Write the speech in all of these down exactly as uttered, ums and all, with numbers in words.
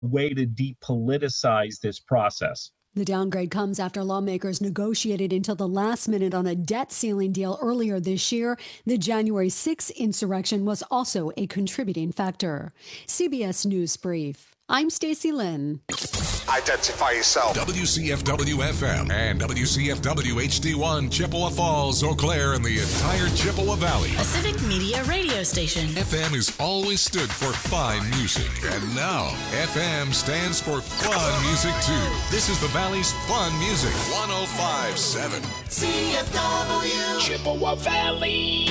way to depoliticize this process. The downgrade comes after lawmakers negotiated until the last minute on a debt ceiling deal earlier this year. The January sixth insurrection was also a contributing factor. C B S News Brief. I'm Stacey Lynn. Identify yourself. W C F W F M and W C F W H D one, Chippewa Falls, Eau Claire, and the entire Chippewa Valley. A Civic Media radio station. F M has always stood for fine music. And now, F M stands for fun music, too. This is the Valley's fun music. one oh five point seven. C F W. Chippewa Valley.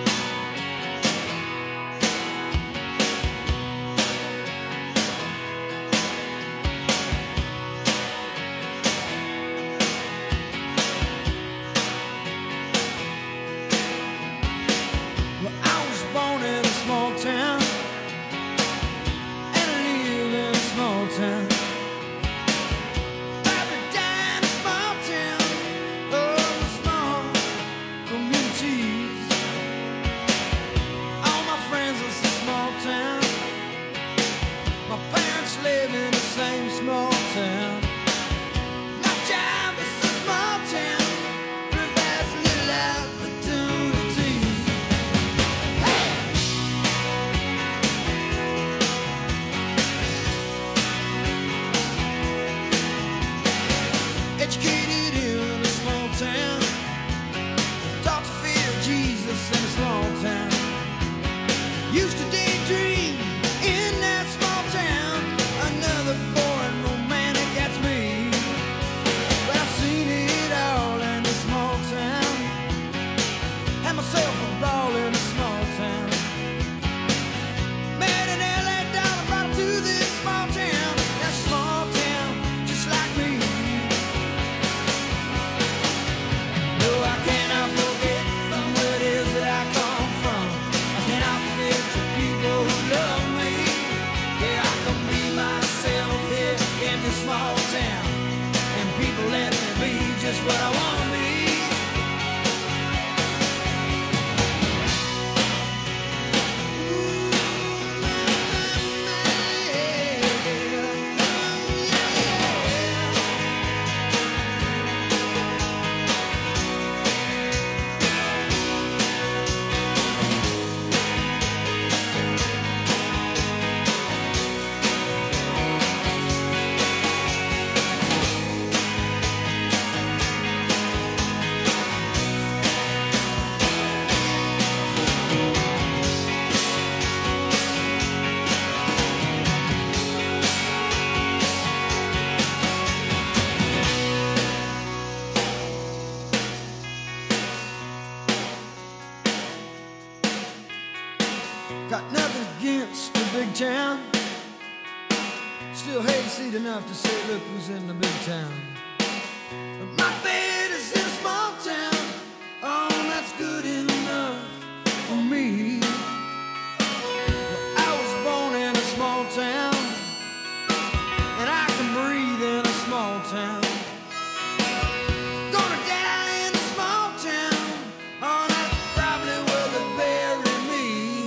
Got nothing against the big town. Still hayseed enough to say, look who's in the big town. But my bed is in a small town. Oh, that's good enough for me. Well, I was born in a small town, and I can breathe in a small town. Gonna die in a small town. Oh, that's probably where they bury me.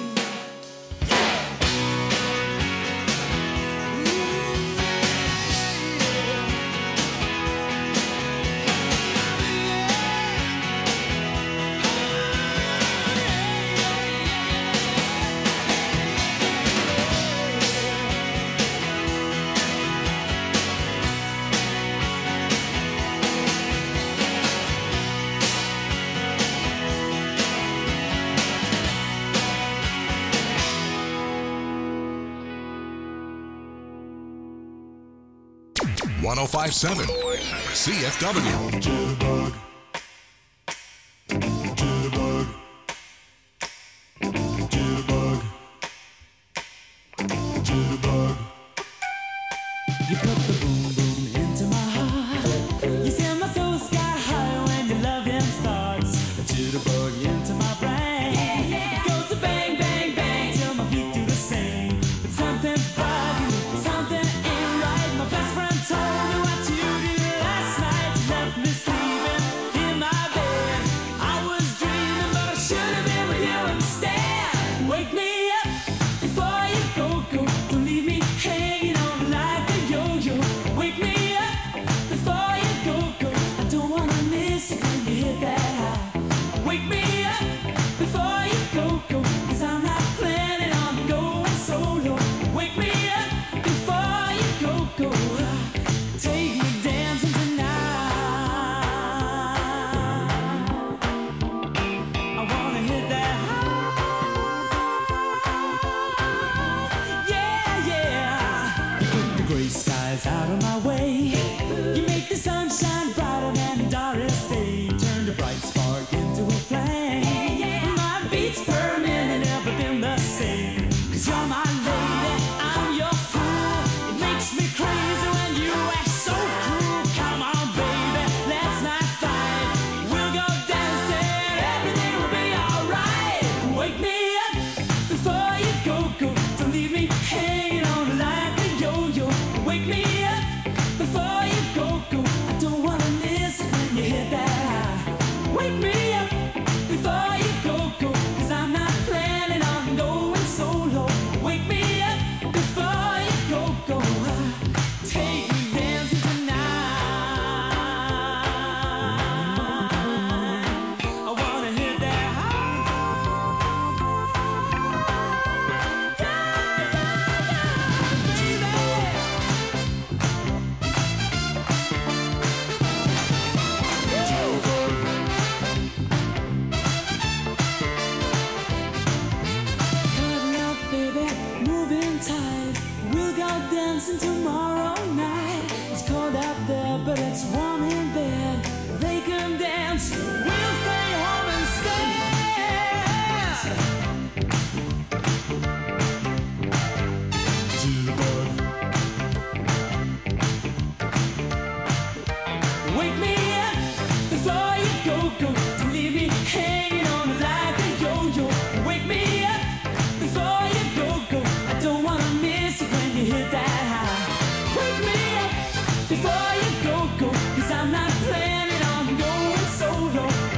one oh five point seven C F W. Jitterbug. Jitterbug. Jitterbug. Jitterbug. You put the boom boom into my heart. You send my soul sky high when your loving starts. A jitterbug into my brain. It goes to bang, bang, bang till my feet do the same. But something's bugging, something ain't right. My best friend told me what you did last night. You left me sleeping in my bed. I was dreaming, but I should have been with you instead. Wake me up before you go, go. Don't leave me hanging on like gray skies out of my way. You make the sunshine brighter than Doris Day. Turn the bright spark into a flame. My beats per minute never been the same. Cause you're my lady, I'm your fool. It makes me crazy when you act so cruel. Come on, baby, let's not fight. We'll go dancing, everything will be alright. Wake me up before you go, go. Don't leave me hanging on like a yo-yo. Wake me up before you go, go. I don't wanna miss it when you hit that high. Wake me up before you go, go. Cause I'm not planning on going solo. Wake me up before you go, go. Take me dancing tonight. I wanna hit that high. Cuddle up, baby, moving tight. We'll go dancing tomorrow night. It's cold out there, but it's warm in bed. They can dance, we'll stay home instead. Jitterbug. Wake me up before you go, go. Don't leave me hanging on like a yo-yo. Wake me up before you go, go. I don't wanna miss it when you hit that high. Wake me up before you go, go. Cause I'm not planning on going solo.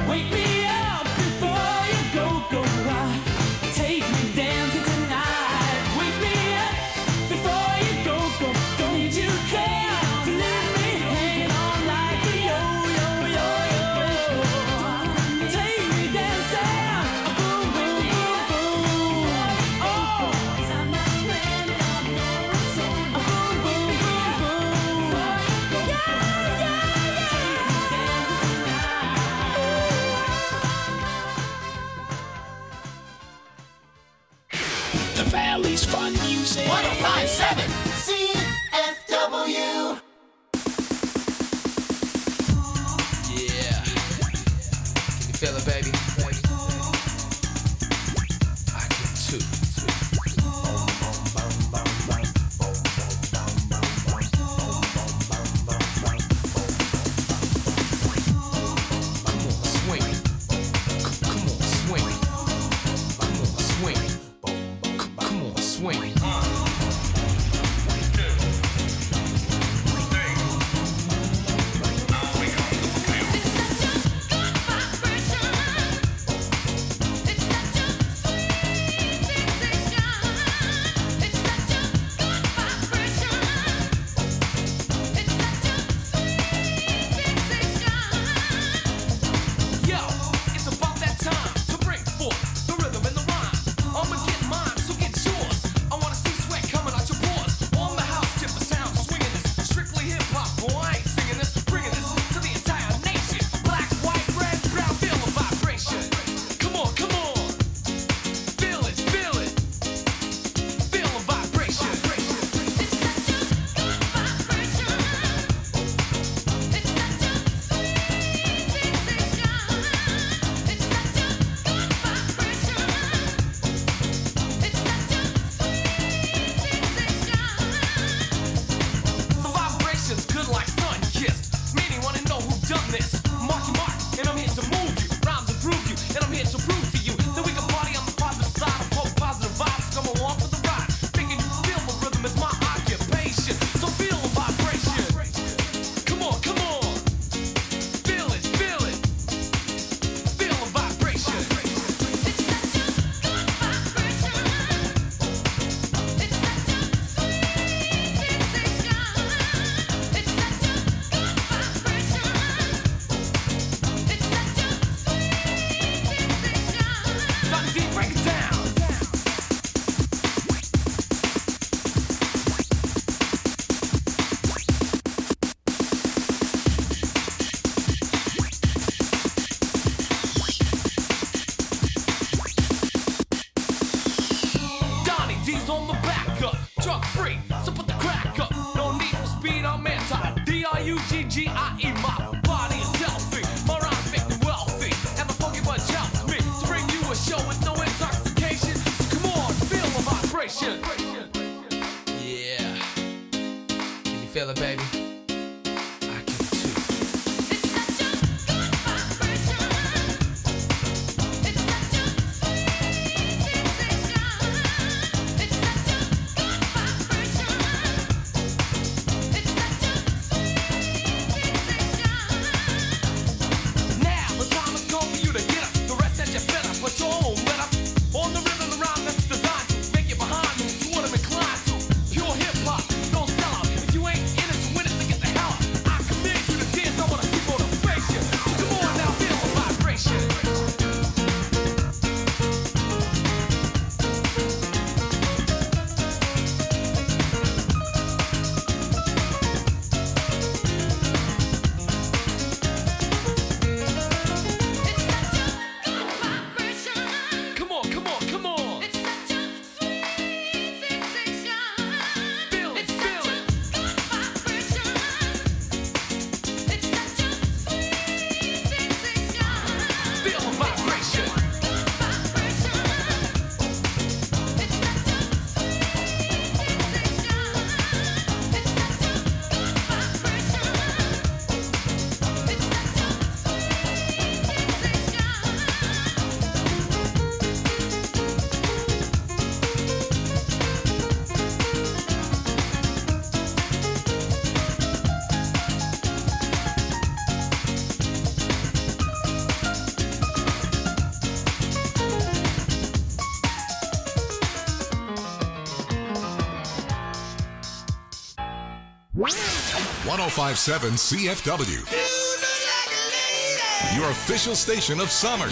You feel it, baby? one oh five point seven C F W. Your official station of summer.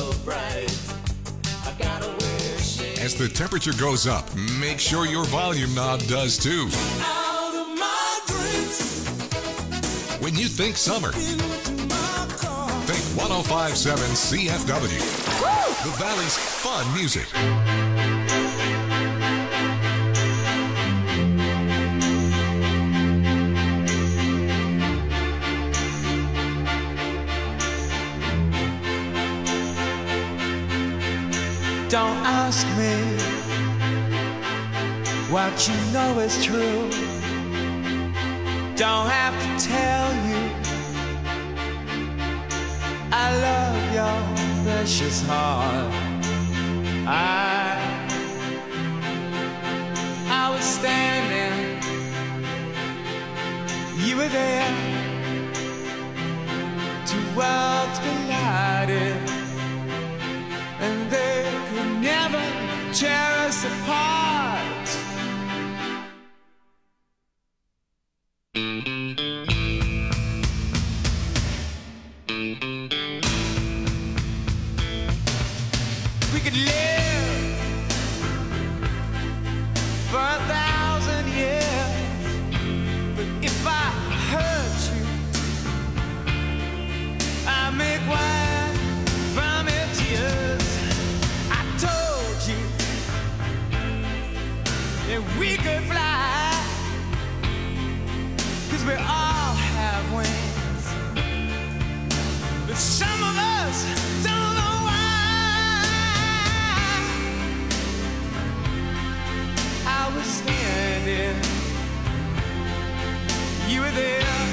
As the temperature goes up, make sure your volume knob does too. When you think summer, think one oh five point seven C F W. The Valley's fun music. Don't ask me what you know is true. Don't have to tell you I love your precious heart. I I was standing, you were there. Two worlds collided, and they could never tear us apart. We could live for a thousand years, but if I hurt you, I make wine from your tears. I told you that we could fly, 'cause we all have wings, but some of us don't know why. I was standing, you were there.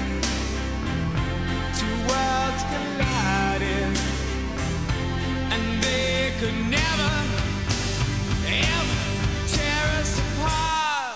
Two worlds collided, and they could never, ever tear us apart.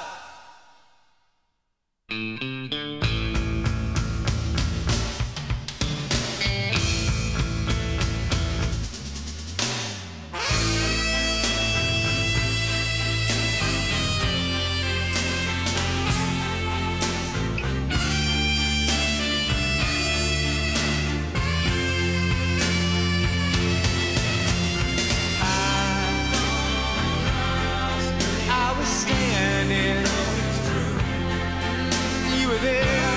I was standing, you were there.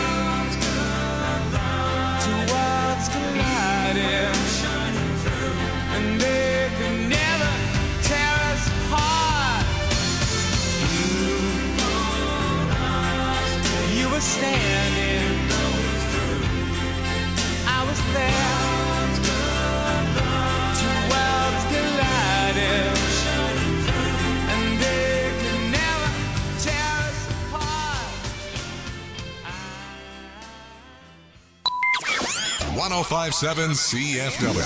Two worlds collided, and they could never tear us apart. You were standing, I was there. Two worlds collided, and they could never tear us apart. one oh five point seven C F W.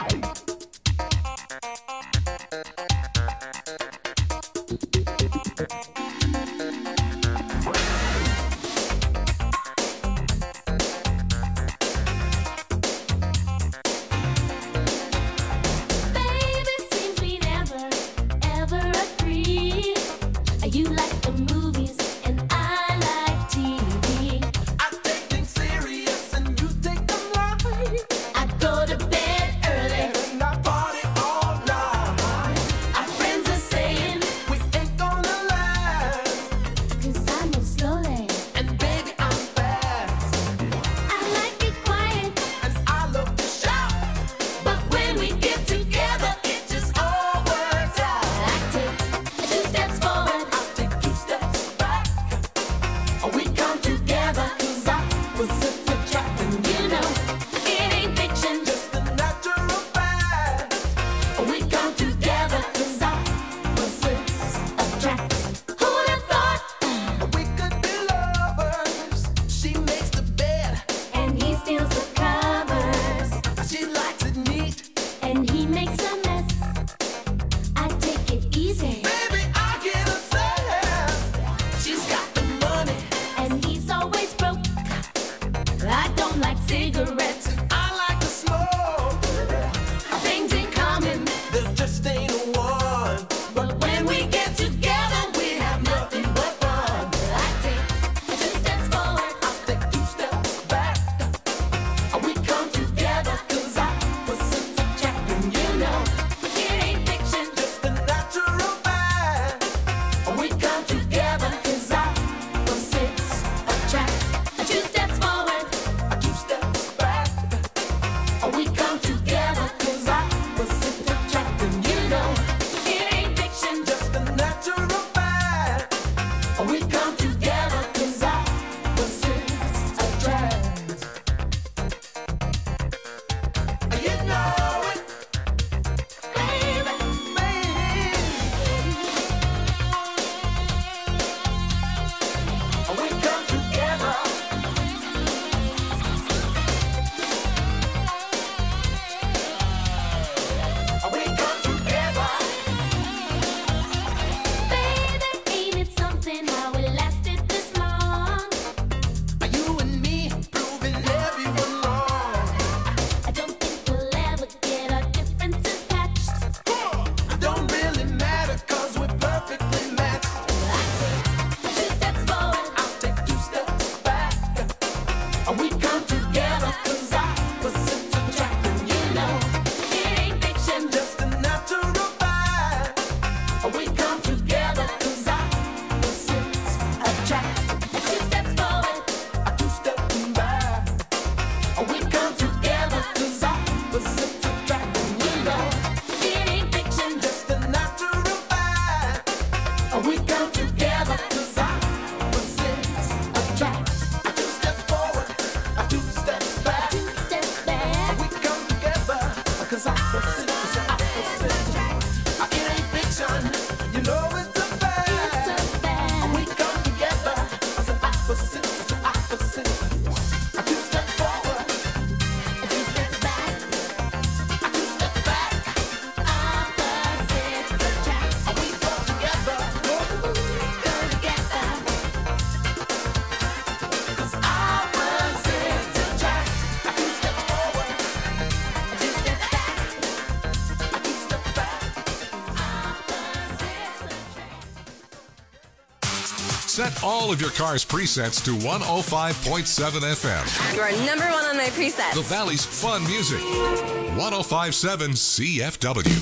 Set all of your car's presets to one oh five point seven F M. You are number one on my presets. The Valley's fun music. one oh five point seven C F W.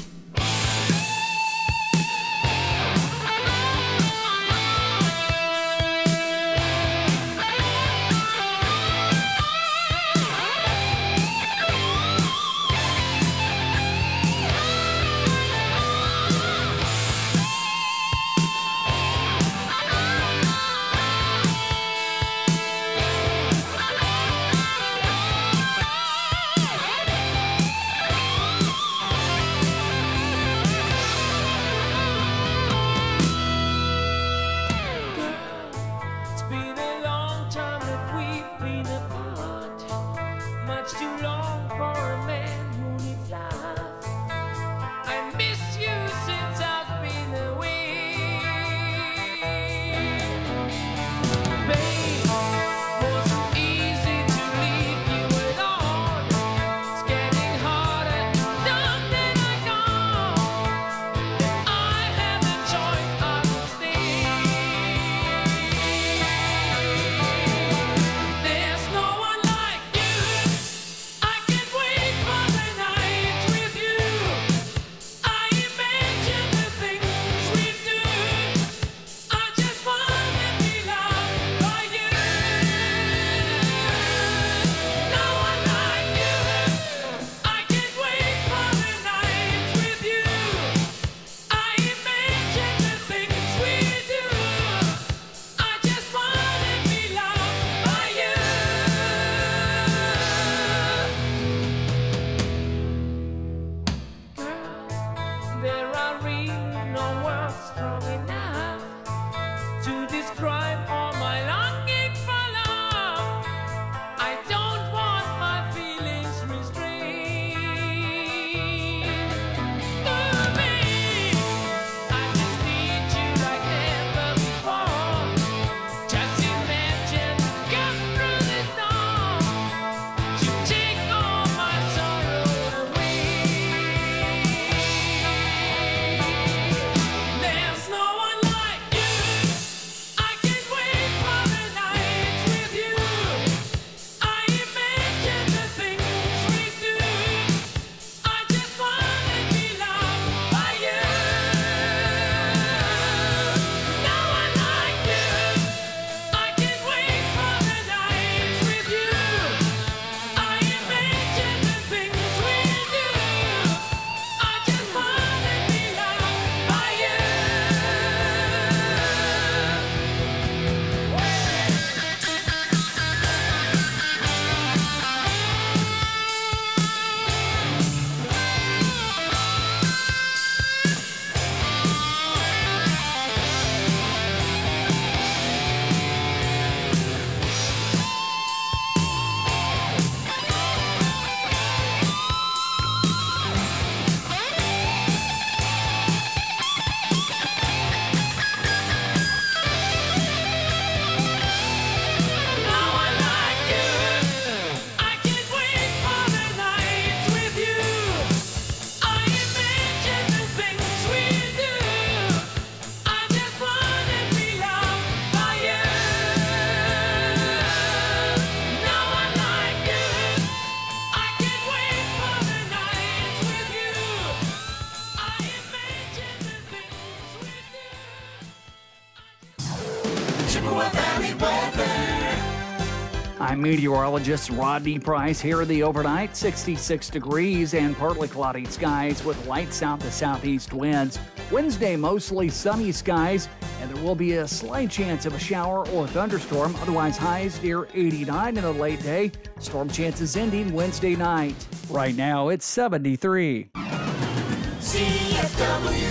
I'm meteorologist Rodney Price. Here are the overnight, sixty-six degrees and partly cloudy skies with light south to southeast winds. Wednesday, mostly sunny skies, and there will be a slight chance of a shower or thunderstorm. Otherwise, highs near eighty-nine in the late day. Storm chances ending Wednesday night. Right now, it's seventy-three. C F W.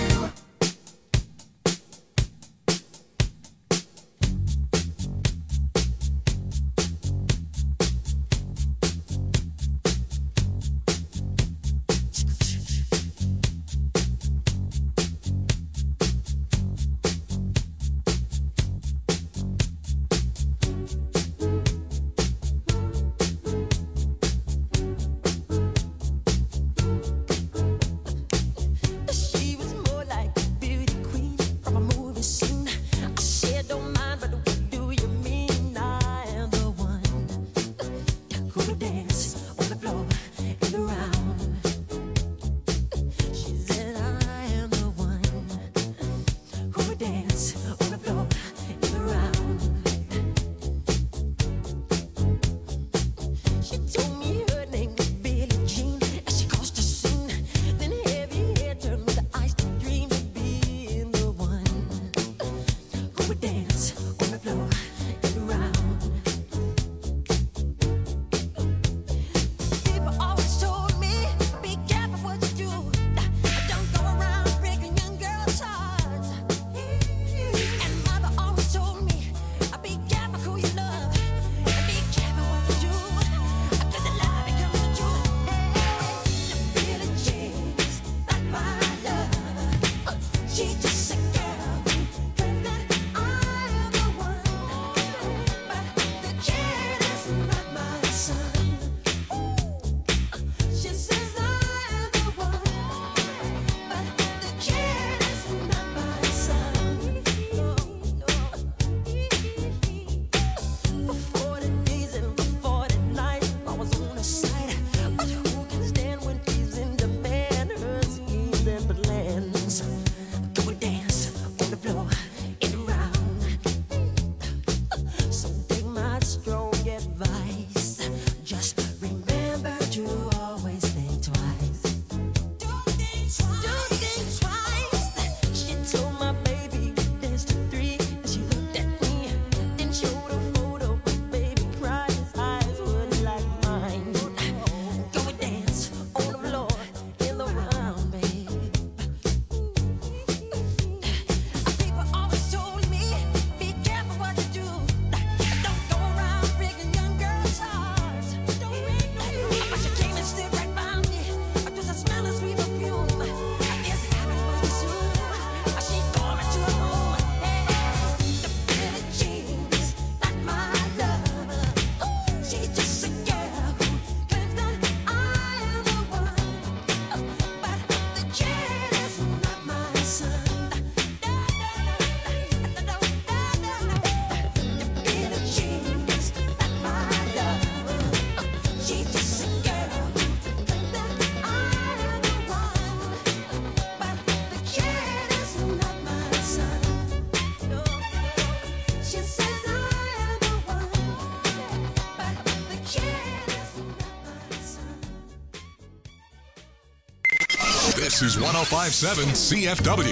This is one oh five point seven C F W.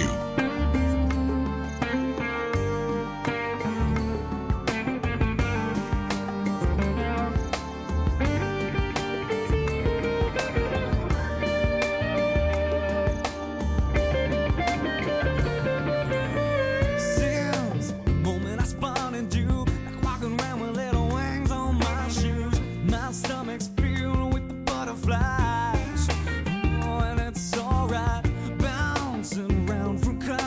Flies. Oh, and it's alright, bouncing around from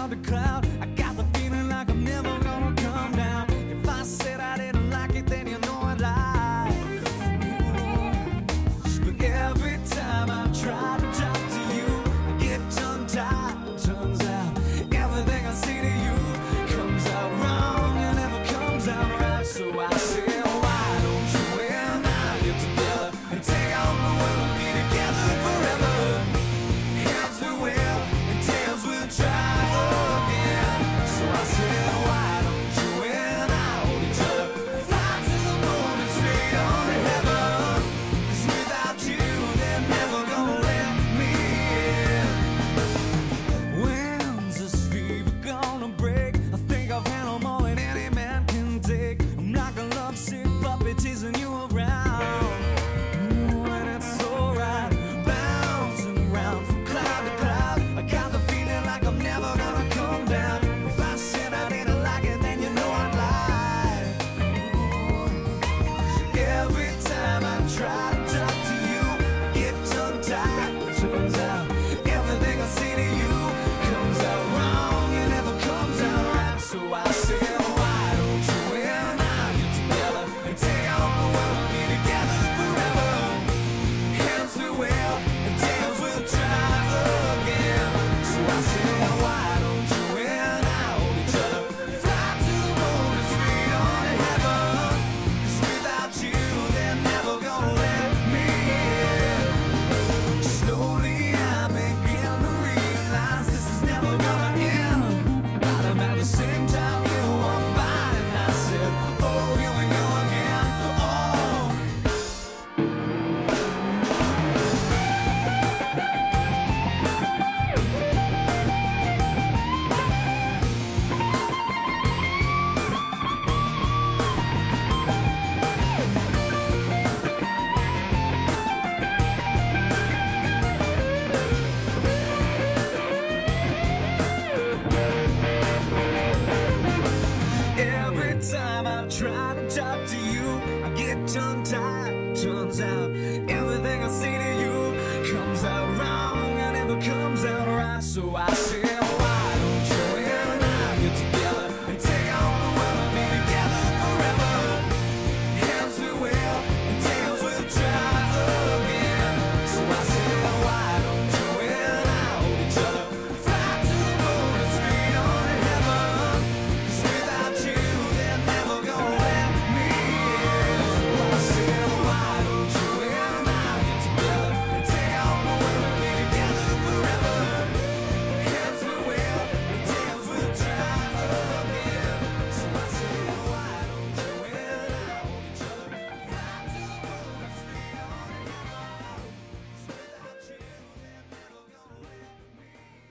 tongue-tied. Turns out everything I say to you comes out wrong and never comes out right. So I say, why don't you and I get together and take on the world and be together forever? Hands we will and tails we'll try again. So I say, why don't you and I hold each other, fly to the moon and speed on to heaven? 'Cause without you, they're never gonna let me in. So I say, why don't you and I get together and take on the world and be together forever? Hands we will and tails we'll try again. So I say, why don't you and I hold each other, fly to the moon and speed on to heaven? 'Cause without you, they're never gonna let me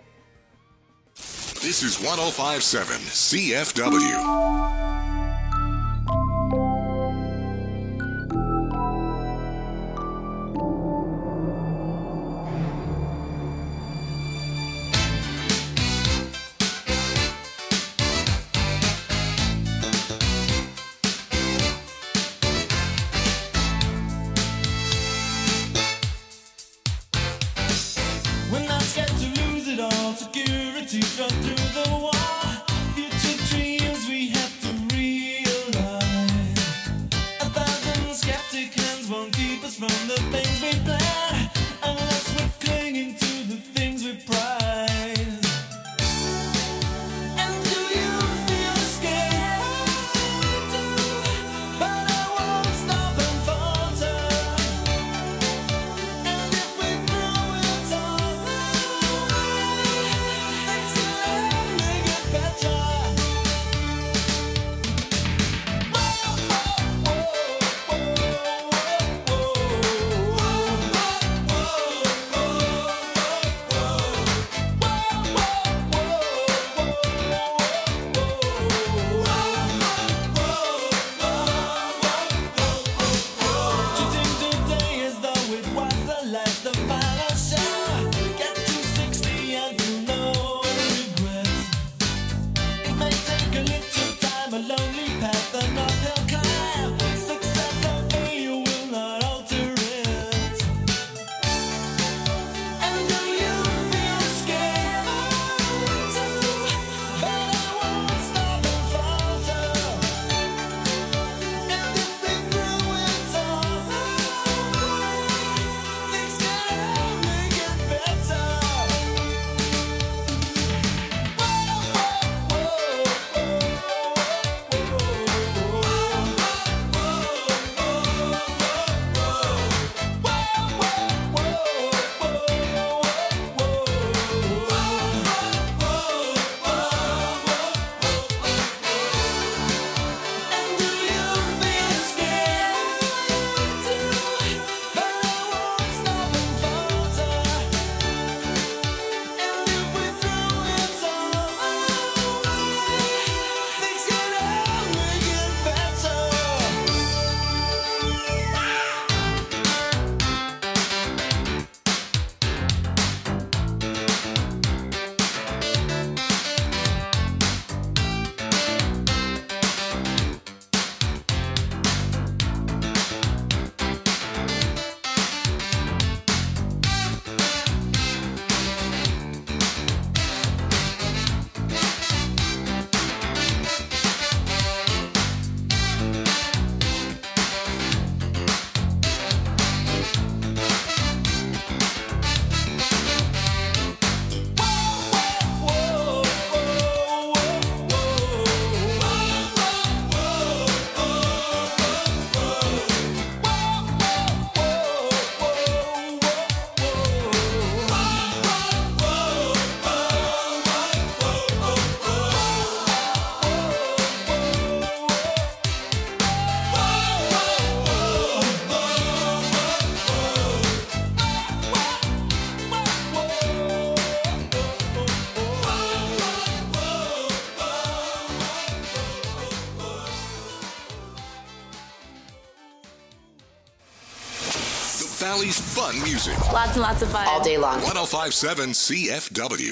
in. This is one oh five point seven C F W. We're not scared to lose it all. Security struck through the wall. Future dreams we have to realize. A thousand skeptic hands won't keep us from the things we plan, unless we're clinging to the things we prize. And do you feel scared? But I won't stop and falter. And if we throw it all, things can only get better. Treating today as though it was the last, the final show. Get to sixty and feel no regrets. It may take a little time, a lonely path, an uphill climb. Success or failure will not alter it. And do you feel scared? But I won't stop and falter. And if we throw it all, things can only get better. And do you feel scared? But I won't stop and falter. And if we throw it all, things can only get better. The Valley's fun music. Lots and lots of fun. all day long. one oh five point seven C F W.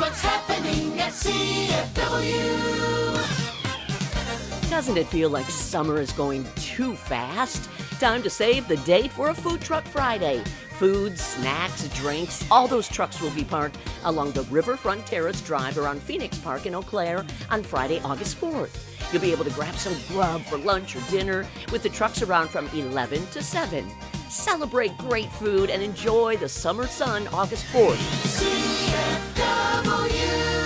what's happening at C F W. Doesn't it feel like summer is going too fast? Time to save the date for a Food Truck Friday. Food, snacks, drinks, all those trucks will be parked along the Riverfront Terrace Drive around Phoenix Park in Eau Claire on Friday, August fourth. You'll be able to grab some grub for lunch or dinner with the trucks around from eleven to seven. Celebrate great food and enjoy the summer sun August fourth. C F W.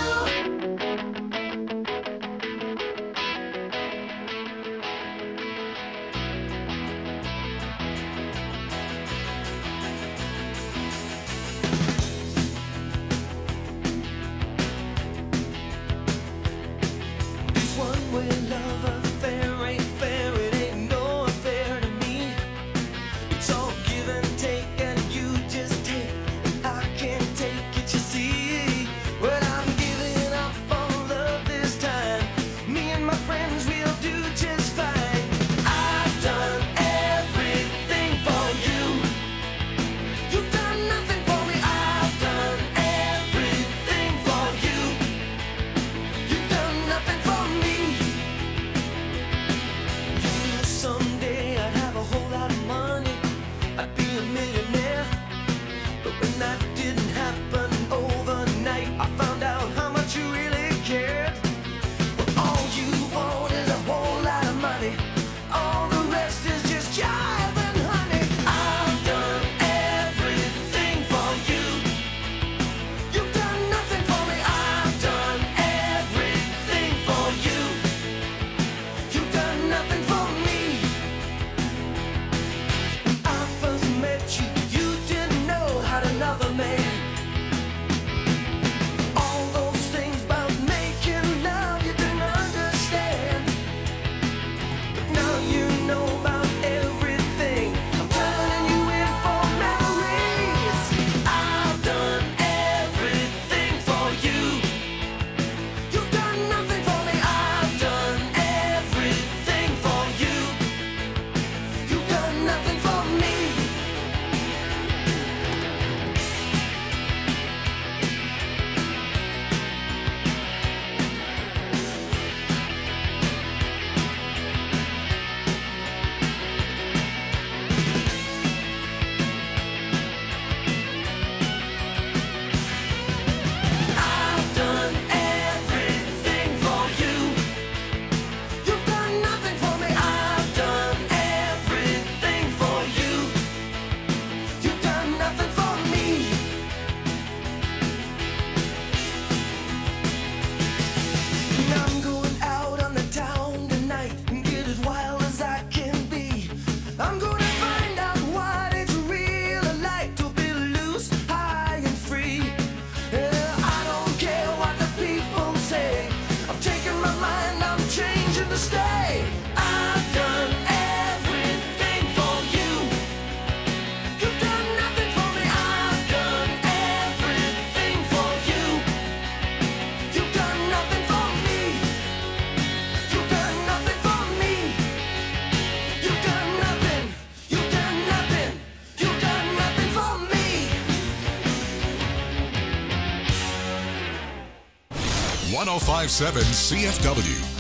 one oh five point seven C F W.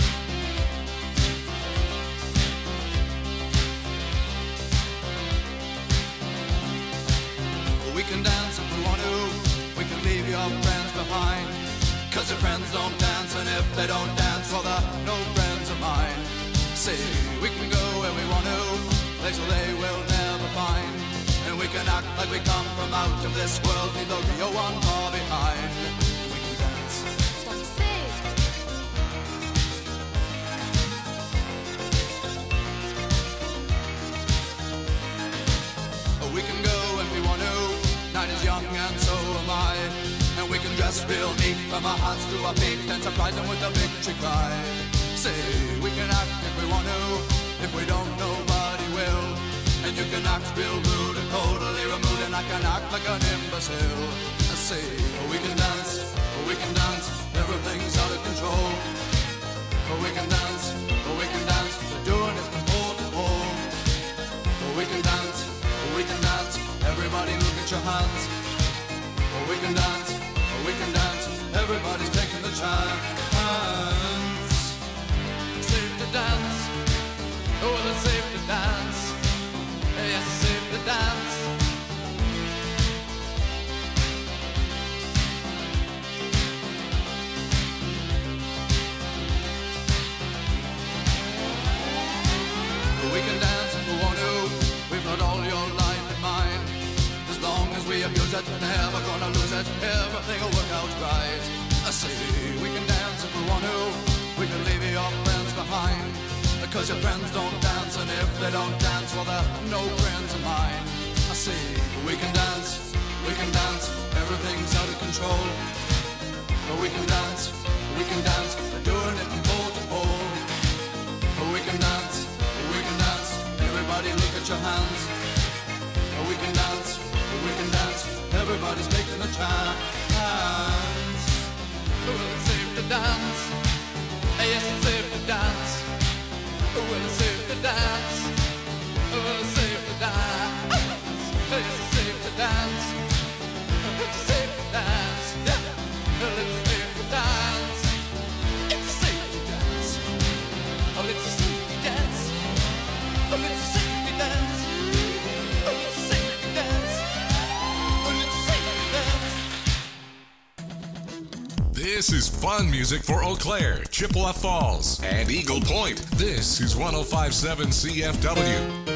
We can dance if we want to. We can leave your friends behind. Cause your friends don't dance, and if they don't dance, well, they're no friends of mine. See, we can go where we want to, places they will never find. And we can act like we come from out of this world, leave the real one far behind. We can dance. We can go when we want to. Night is young and so am I. And we can dress real neat from our hearts to our feet and surprise them with a victory cry. Say, we can act if we want to. If we don't, nobody will. And you can act real rude and totally removed, and I can act like an imbecile. I say, we can dance, we can dance, everything's out of control. We can dance, we can dance, we're doing it from pole to pole. We can dance, we can dance, everybody look at your hands. We can dance, we can dance, everything. it, never gonna lose it. Everything will work out right. I say we can dance if we want to. We can leave your friends behind. Because your friends don't dance, and if they don't dance, well, they're no friends of mine. I say we can dance, we can dance. Everything's out of control. But we can dance, we can dance. They're doing it from pole to pole. But we can dance, we can dance. Everybody look at your hands. But we can dance, we can dance. Everybody's making a chance. Well, it's safe to dance. Yes, it's safe to dance. Well, it's safe to dance. Well, it's safe to dance. Yes, it's safe to dance. It's safe to dance. Yeah. Well, it's safe to dance. It's safe to dance. Oh, it's safe to dance. Oh, it's safe to dance. Oh, it's safe to dance. Oh, it's safe to dance. This is fun music for Eau Claire, Chippewa Falls, and Eagle Point. This is one oh five point seven C F W.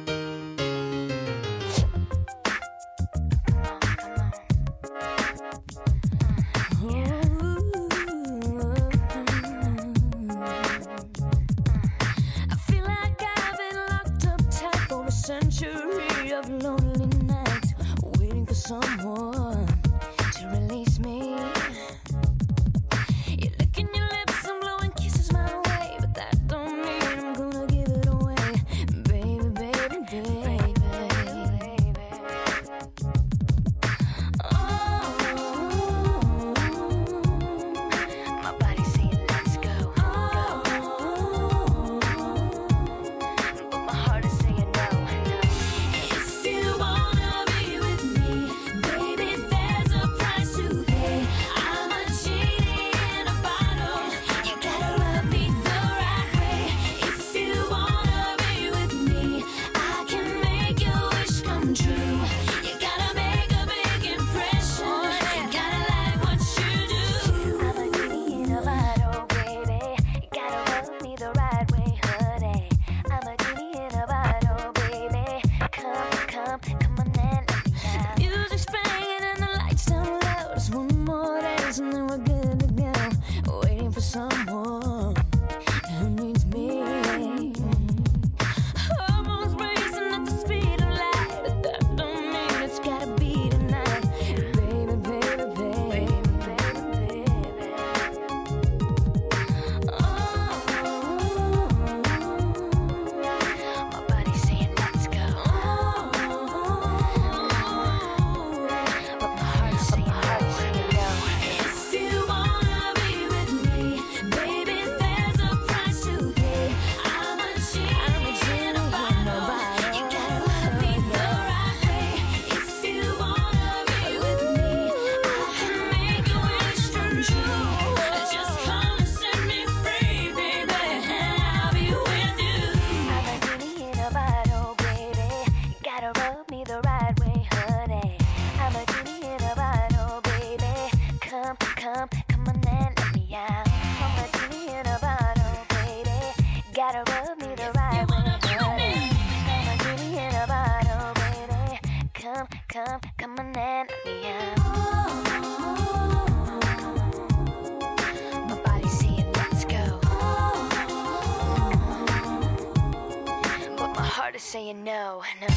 Saying no, no.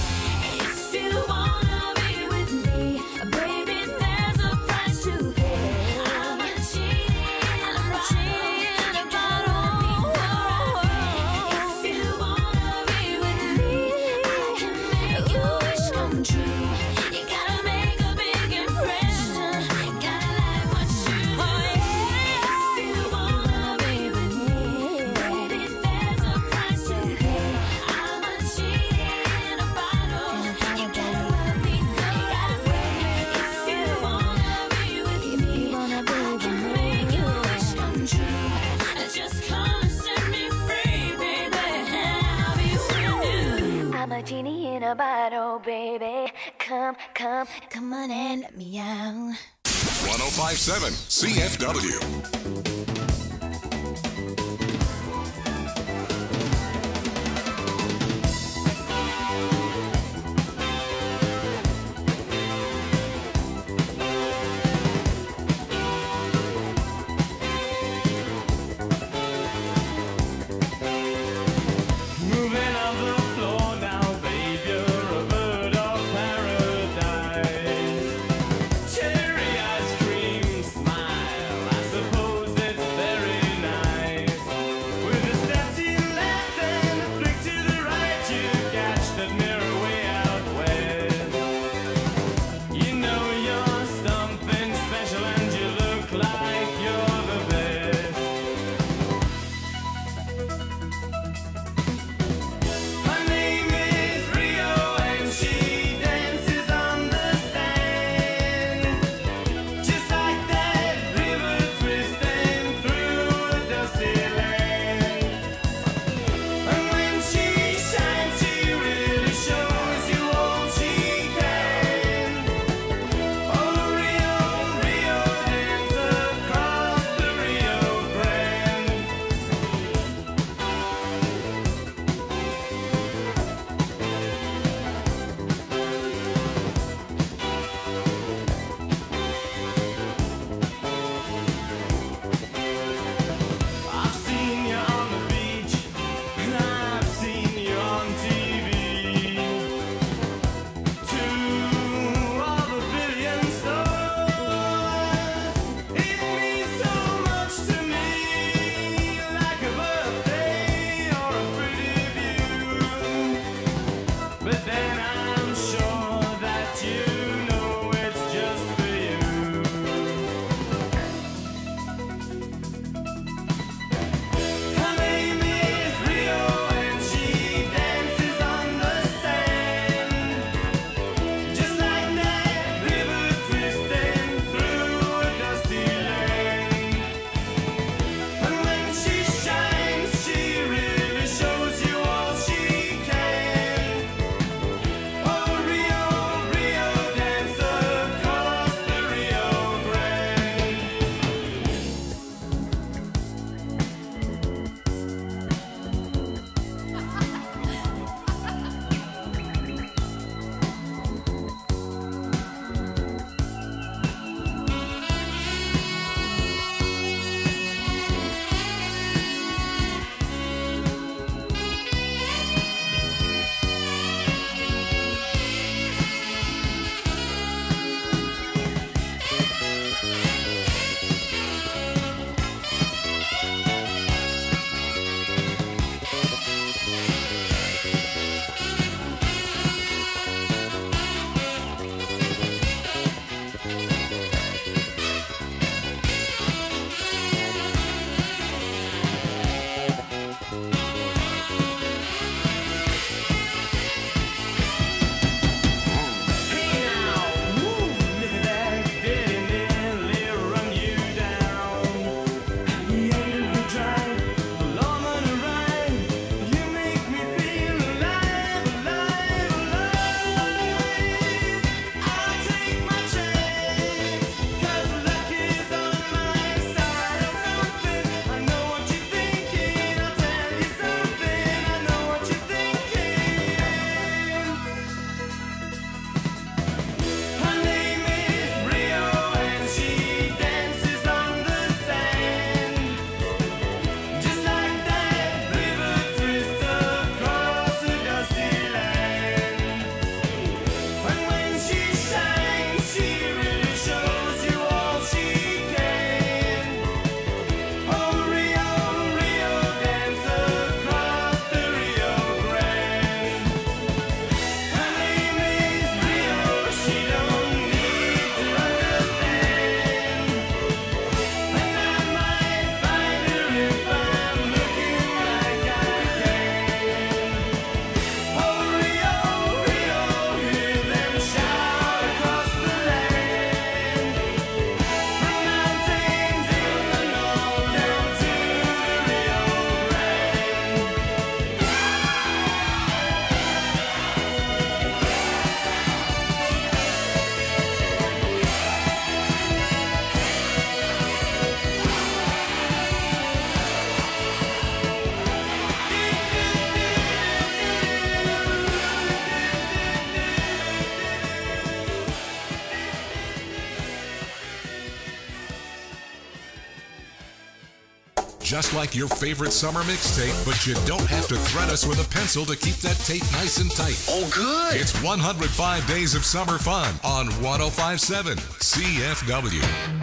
If you wanna be with me, baby, there's a price to pay. I'm a cheating, I'm a cheating, you gotta be the right. If you wanna be with me, I can make your wish come true. You gotta make a big impression, gotta like what you do. If you wanna be with me, baby, there's a price to pay. I'm a cheating, a bottle, you gotta love me the right way. If you wanna be with me, I can make your wish come true. Just come and set me free, baby, and I'll be with you. I'm a genie in a bottle, baby. Come, come, come on and let me out. one oh five point seven C F W. just like your favorite summer mixtape, but you don't have to thread us with a pencil to keep that tape nice and tight. Oh, good. It's one hundred five Days of Summer Fun on one oh five point seven C F W.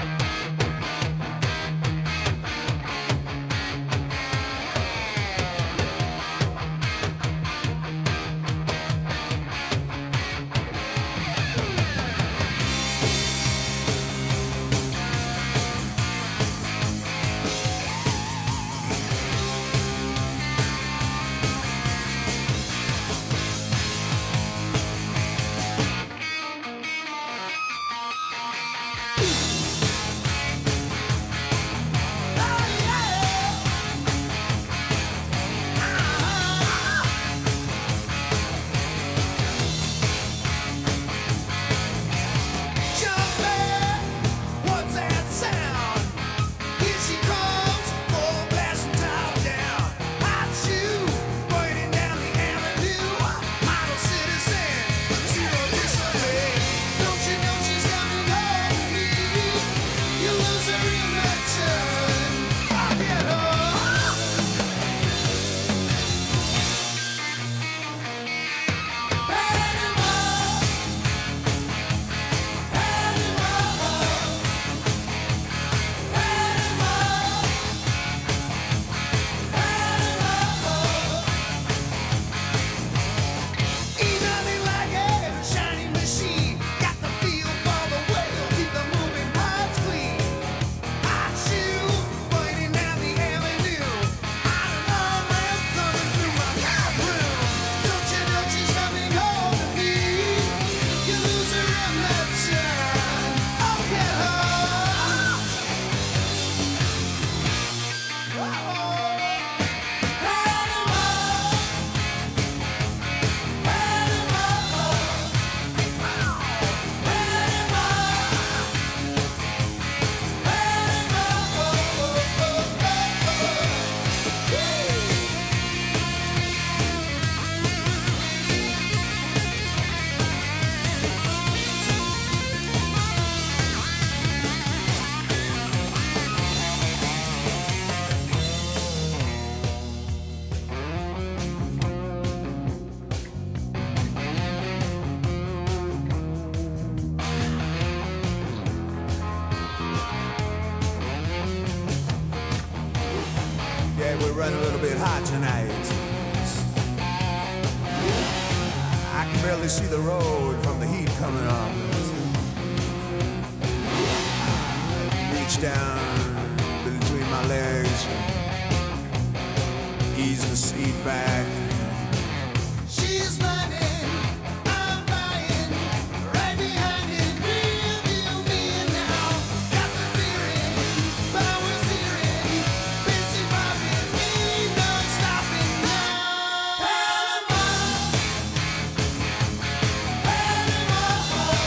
We're running a little bit hot tonight. I can barely see the road from the heat coming on. Reach down between my legs, ease the seat back. She's running, I'm buying, right behind it, real deal me now. Got the feeling, powers hearing, busy bobbing, ain't no stopping now. Panama, Panama,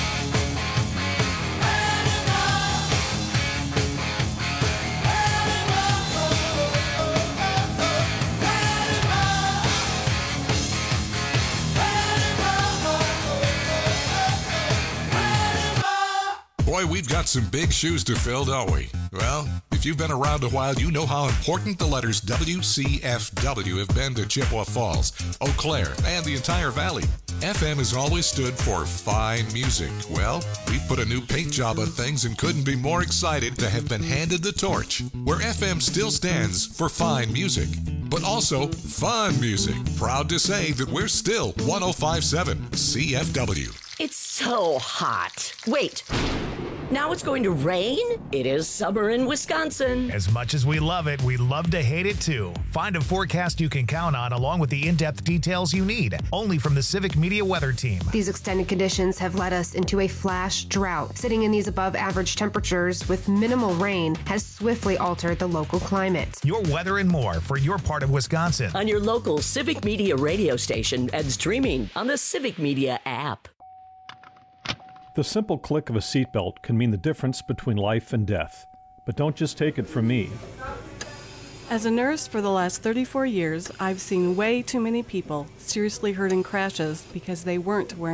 Boy, we've got some big shoes to fill, don't we? Well, if you've been around a while, you know how important the letters W C F W have been to Chippewa Falls, Eau Claire, and the entire valley. F M has always stood for fine music. Well, we've put a new paint job on things and couldn't be more excited to have been handed the torch, where F M still stands for fine music, but also fun music. Proud to say that we're still one oh five point seven C F W. It's so hot. Wait. Now it's going to rain? It is summer in Wisconsin. As much as we love it, we love to hate it too. Find a forecast you can count on along with the in-depth details you need, only from the Civic Media Weather Team. These extended conditions have led us into a flash drought. Sitting in these above average temperatures with minimal rain has swiftly altered the local climate. Your weather and more for your part of Wisconsin. On your local Civic Media radio station and streaming on the Civic Media app. The simple click of a seatbelt can mean the difference between life and death. But don't just take it from me. As a nurse for the last thirty-four years, I've seen way too many people seriously hurt in crashes because they weren't wearing